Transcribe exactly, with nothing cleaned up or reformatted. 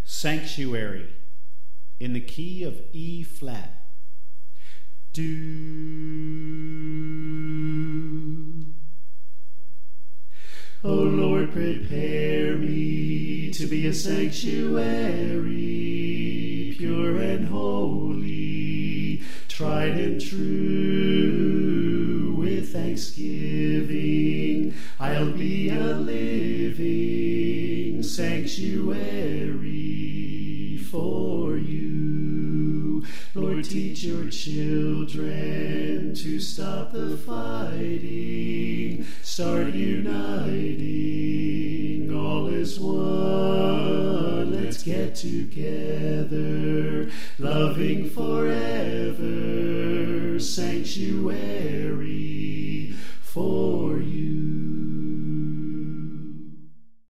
Sanctuary in the key of E flat. Do. O Lord, prepare me to be a sanctuary, pure and holy, tried and true. With thanksgiving, I'll be a living sanctuary for you. Lord, teach your children to stop the fighting, start uniting, all is one. Let's get together, loving forever, sanctuary.